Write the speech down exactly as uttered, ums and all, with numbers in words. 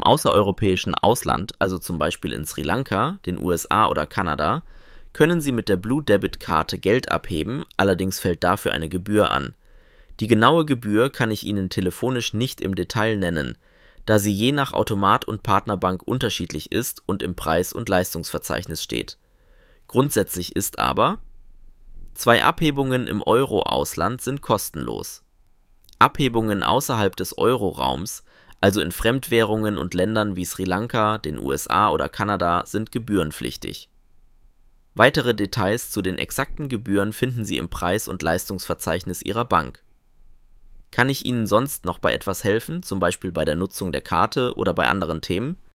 außereuropäischen Ausland, also zum Beispiel in Sri Lanka, den U S A oder Kanada, können Sie mit der Blue-Debit-Karte Geld abheben, allerdings fällt dafür eine Gebühr an. Die genaue Gebühr kann ich Ihnen telefonisch nicht im Detail nennen, da sie je nach Automat und Partnerbank unterschiedlich ist und im Preis- und Leistungsverzeichnis steht. Grundsätzlich ist aber: Zwei Abhebungen im Euro-Ausland sind kostenlos. Abhebungen außerhalb des Euro-Raums, also in Fremdwährungen und Ländern wie Sri Lanka, den U S A oder Kanada, sind gebührenpflichtig. Weitere Details zu den exakten Gebühren finden Sie im Preis- und Leistungsverzeichnis Ihrer Bank. Kann ich Ihnen sonst noch bei etwas helfen, zum Beispiel bei der Nutzung der Karte oder bei anderen Themen?